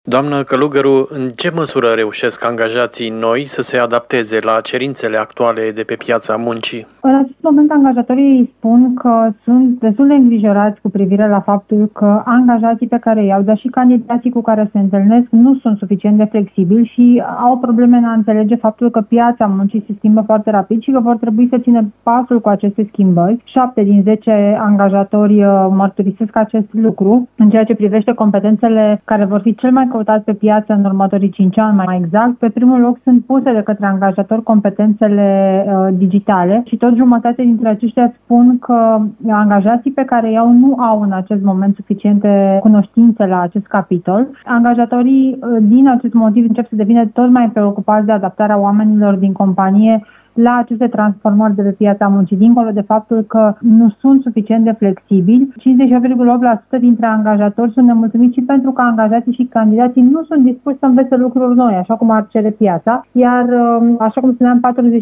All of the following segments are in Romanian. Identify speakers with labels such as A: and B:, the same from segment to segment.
A: Doamnă Călugăru, în ce măsură reușesc angajații noi să se adapteze la cerințele actuale de pe piața muncii?
B: În acest moment, angajatorii spun că sunt destul de îngrijorați cu privire la faptul că angajații pe care îi au, dar și candidații cu care se întâlnesc, nu sunt suficient de flexibili și au probleme în a înțelege faptul că piața muncii se schimbă foarte rapid și că vor trebui să țină pasul cu aceste schimbări. 7 din 10 angajatori mărturisesc acest lucru în ceea ce privește competențele care vor fi cel mai căutate pe piață în următorii 5 ani, mai exact. Pe primul loc sunt puse de către angajatori competențele digitale și tot jumătate dintre aceștia spun că angajații pe care i-au nu au în acest moment suficiente cunoștințe la acest capitol. Angajatorii din acest motiv încep să devină tot mai preocupați de adaptarea oamenilor din companie la aceste transformări de pe piața muncii, dincolo de faptul că nu sunt suficient de flexibili. 58,8% dintre angajatori sunt nemulțumiți și pentru că angajații și candidații nu sunt dispuși să învețe lucruri noi, așa cum ar cere piața, iar, așa cum spuneam,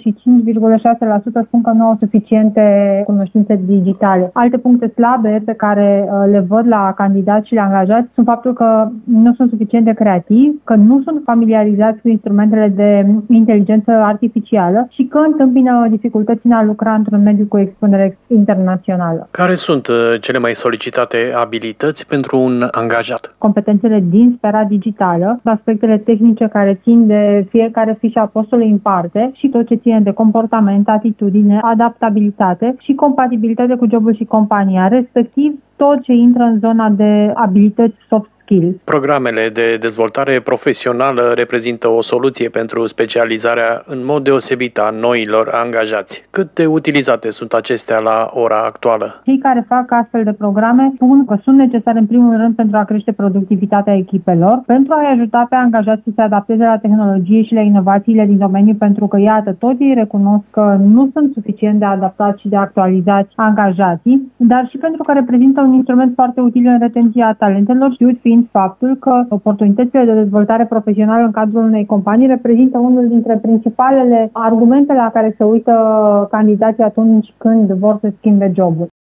B: 45,6% spun că nu au suficiente cunoștințe digitale. Alte puncte slabe pe care le văd la candidați și la angajați sunt faptul că nu sunt suficient de creativi, că nu sunt familiarizați cu instrumentele de inteligență artificială și că întâmpină dificultăți în a lucra într-un mediu cu expunere internațională.
A: Care sunt cele mai solicitate abilități pentru un angajat?
B: Competențele din sfera digitală, aspectele tehnice care țin de fiecare fișă a postului în parte și tot ce ține de comportament, atitudine, adaptabilitate și compatibilitate cu jobul și compania, respectiv tot ce intră în zona de abilități soft skills.
A: Programele de dezvoltare profesională reprezintă o soluție pentru specializarea în mod deosebit a noilor angajați. Cât de utilizate sunt acestea la ora actuală?
B: Cei care fac astfel de programe spun că sunt necesare în primul rând pentru a crește productivitatea echipelor, pentru a-i ajuta pe angajați să se adapteze la tehnologie și la inovațiile din domeniu, pentru că, iată, toți ei recunosc că nu sunt suficient de adaptați și de actualizați angajații, dar și pentru că reprezintă un instrument foarte util în retenția talentelor, știut fiind faptul că oportunitățile de dezvoltare profesională în cadrul unei companii reprezintă unul dintre principalele argumente la care se uită candidații atunci când vor să schimbe jobul.